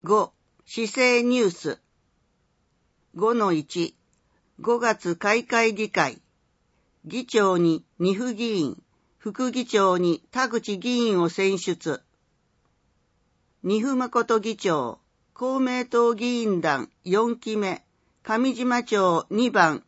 5、市政ニュース。5-1、5月開会議会。議長に二府議員、副議長に田口議員を選出。二府誠議長、公明党議員団4期目、上島町2番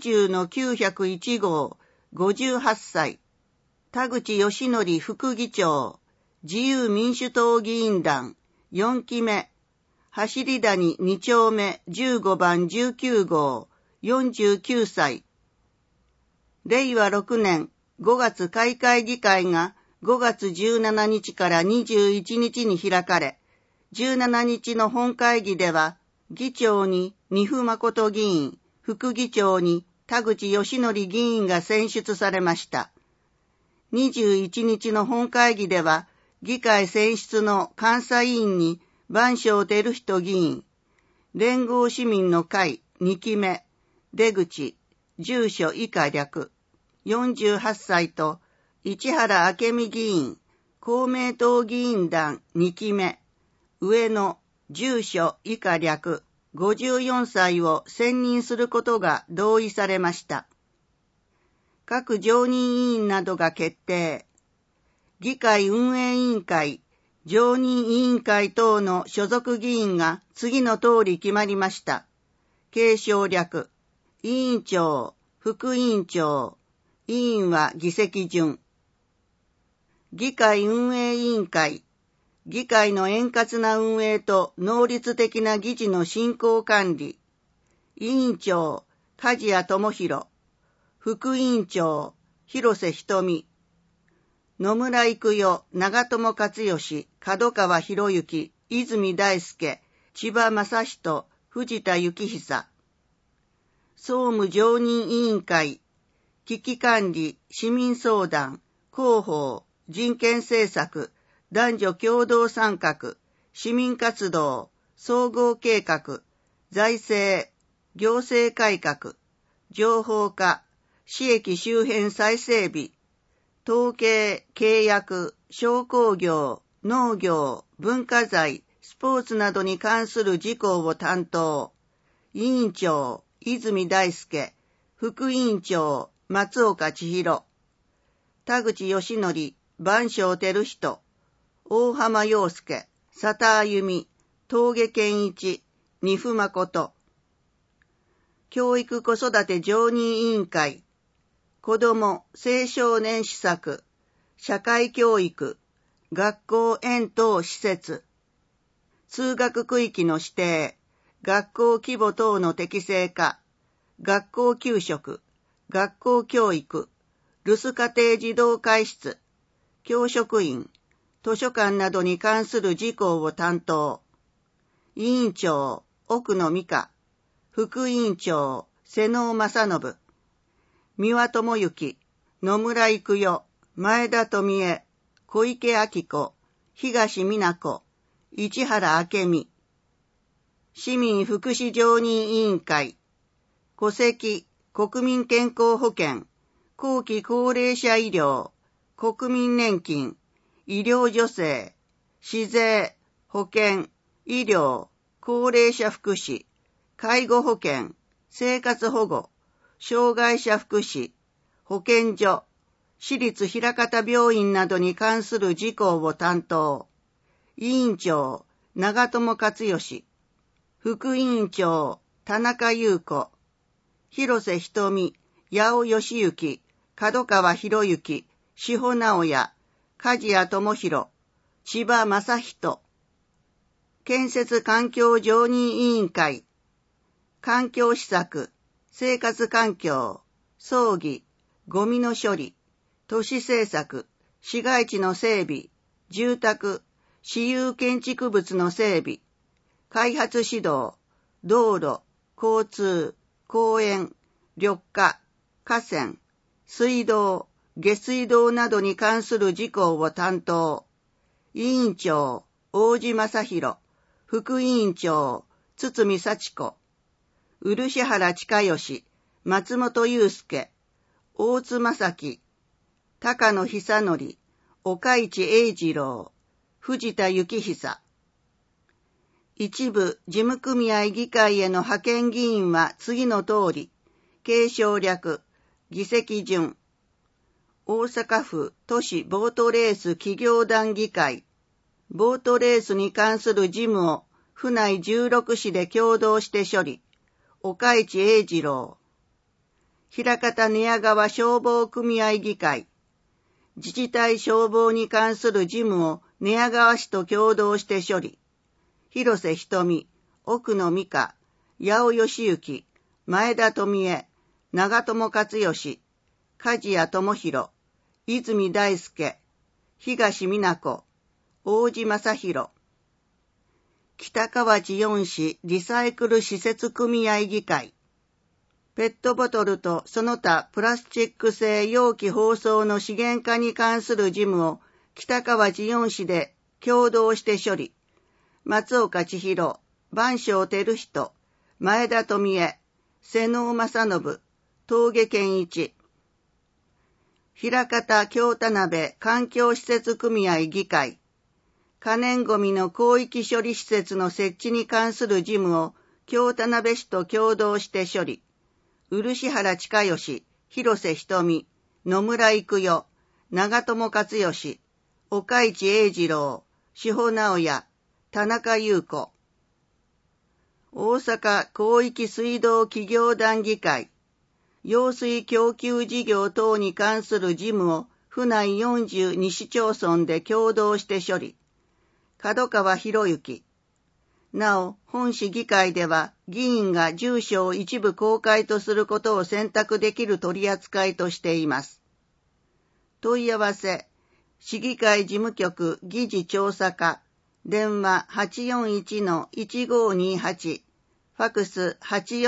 20-901号、58歳。田口義則副議長、自由民主党議員団4期目、走り谷2丁目15番19号、49歳。令和6年5月開会議会が5月17日から21日に開かれ、17日の本会議では、議長に二府誠議員、副議長に田口義則議員が選出されました。21日の本会議では、議会選出の監査委員に番匠照人議員、連合市民の会2期目、出口、住所以下略、48歳と、市原明美議員、公明党議員団2期目、上野、住所以下略、54歳を選任することが同意されました。各常任委員などが決定。議会運営委員会、常任委員会等の所属議員が次の通り決まりました。継承略、委員長、副委員長、委員は議席順。議会運営委員会、議会の円滑な運営と能率的な議事の進行管理。委員長、梶谷智弘。副委員長、広瀬瞳。野村育代、長友克義、門川博之、泉大輔、千葉正人、藤田幸久。総務常任委員会、危機管理、市民相談、広報、人権政策、男女共同参画、市民活動、総合計画、財政、行政改革、情報化、市駅周辺再整備、統計、契約、商工業、農業、文化財、スポーツなどに関する事項を担当。委員長、泉大輔、副委員長、松岡千尋。田口義則、番匠照人、大浜洋介、佐田歩美、峠健一、二府誠。教育子育て常任委員会、子ども・青少年施策、社会教育、学校園等施設、通学区域の指定、学校規模等の適正化、学校給食、学校教育、留守家庭児童会室、教職員、図書館などに関する事項を担当。委員長、奥野美香、副委員長、瀬能正信。三輪智之、野村育代、前田富江、小池晃子、東美奈子、市原明美。市民福祉常任委員会、戸籍、国民健康保険、後期高齢者医療、国民年金、医療助成、市税、保険、医療、高齢者福祉、介護保険、生活保護、障害者福祉、保健所、私立枚方病院などに関する事項を担当。委員長、長友克義。副委員長、田中優子。広瀬瞳、八尾義行、門川博之、志保直也、梶谷智弘、千葉正人。建設環境常任委員会。環境施策、生活環境、葬儀、ゴミの処理、都市政策、市街地の整備、住宅、私有建築物の整備、開発指導、道路、交通、公園、緑化、河川、水道、下水道などに関する事項を担当。委員長、大路正弘、副委員長、堤幸子。漆原親義、松本祐介、大津正樹、高野久則、岡市英二郎、藤田幸久。 一部事務組合議会への派遣議員は次の通り、継承略、議席順。大阪府都市ボートレース企業団議会。ボートレースに関する事務を府内16市で共同して処理。岡市英二郎。枚方寝屋川消防組合議会。自治体消防に関する事務を寝屋川市と共同して処理。広瀬瞳、奥野美香、八尾義行、前田富恵、長友克義、梶谷智弘、泉大輔、東美奈子、大路正弘。北河内4市リサイクル施設組合議会。ペットボトルとその他プラスチック製容器包装の資源化に関する事務を北河内4市で共同して処理。松岡千尋、番匠照人、前田富恵、瀬能正信、峠健一。枚方京田辺環境施設組合議会。可燃ごみの広域処理施設の設置に関する事務を京田辺市と共同して処理。漆原親義、広瀬瞳、野村育代、長友克義、岡市英二郎、志保直也、田中優子。大阪広域水道企業団議会。用水供給事業等に関する事務を府内42市町村で共同して処理。角川博之。なお、本市議会では議員が住所を一部公開とすることを選択できる取り扱いとしています。問い合わせ、市議会事務局議事調査課、電話 841-1528、ファクス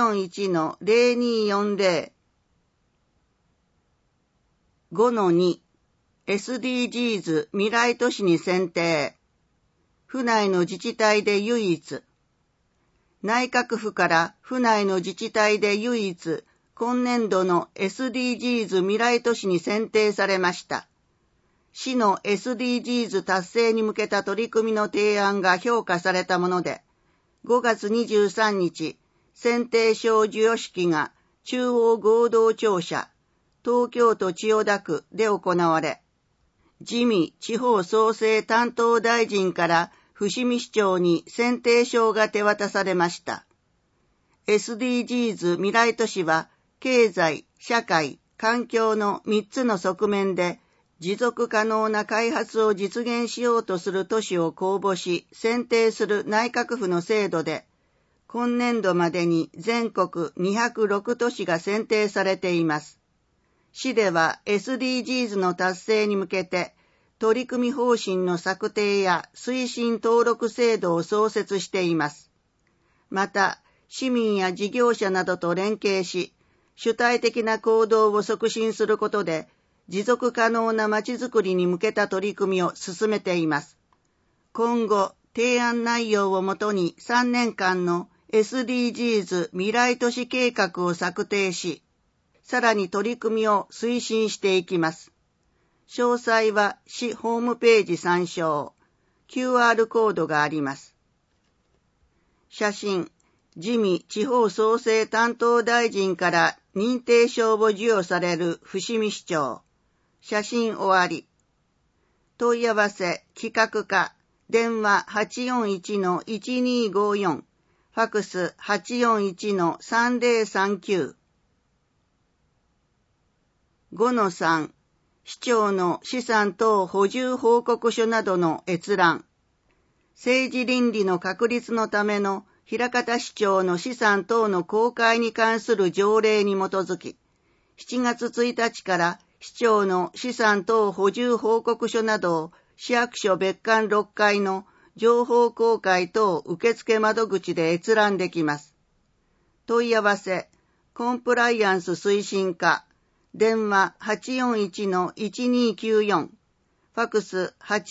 841-0240。5-2 SDGs 未来都市に選定。府内の自治体で唯一。内閣府から府内の自治体で唯一、今年度の SDGs 未来都市に選定されました。市の SDGs 達成に向けた取り組みの提案が評価されたもので、5月23日、選定書授与式が中央合同庁舎、東京都千代田区で行われ、自見地方創生担当大臣から伏見市長に選定書が手渡されました。SDGs 未来都市は、経済、社会、環境の3つの側面で、持続可能な開発を実現しようとする都市を公募し、選定する内閣府の制度で、今年度までに全国206都市が選定されています。市では SDGs の達成に向けて、取り組み方針の策定や推進登録制度を創設しています。また、市民や事業者などと連携し、主体的な行動を促進することで、持続可能なまちづくりに向けた取り組みを進めています。今後、提案内容をもとに3年間の SDGs 未来都市計画を策定し、さらに取り組みを推進していきます。詳細は市ホームページ参照。QR コードがあります。写真、自見地方創生担当大臣から認定証を授与される伏見市長。写真終わり。問い合わせ、企画課、電話 841-1254、ファクス 841-3039。5-3、市長の資産等補充報告書などの閲覧。政治倫理の確立のための枚方市長の資産等の公開に関する条例に基づき、7月1日から市長の資産等補充報告書などを市役所別館6階の情報公開等受付窓口で閲覧できます。問い合わせ、コンプライアンス推進課、電話 841-1294、ファクス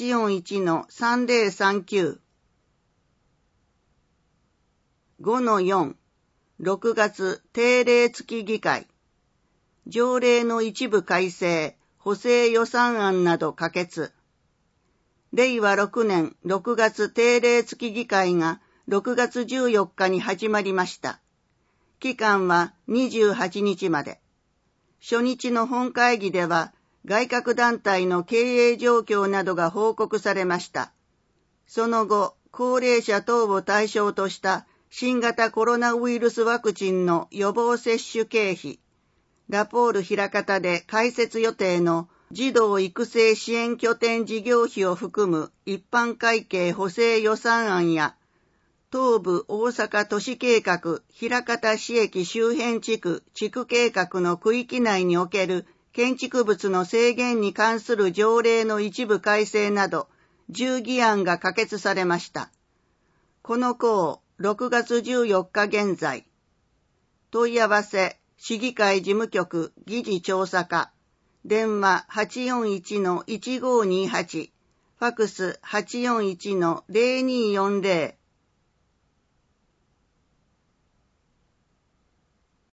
841-3039。5-4、6月定例付議会。条例の一部改正、補正予算案など可決。令和6年6月定例付議会が 6月14日に始まりました。期間は28日まで。初日の本会議では、外郭団体の経営状況などが報告されました。その後、高齢者等を対象とした新型コロナウイルスワクチンの予防接種経費、ラポール枚方で開設予定の児童育成支援拠点事業費を含む一般会計補正予算案や、東部大阪都市計画枚方市駅周辺地区計画の区域内における建築物の制限に関する条例の一部改正など10議案が可決されました。この項6月14日現在、問い合わせ市議会事務局議事調査課、電話 841-1528、ファクス 841-0240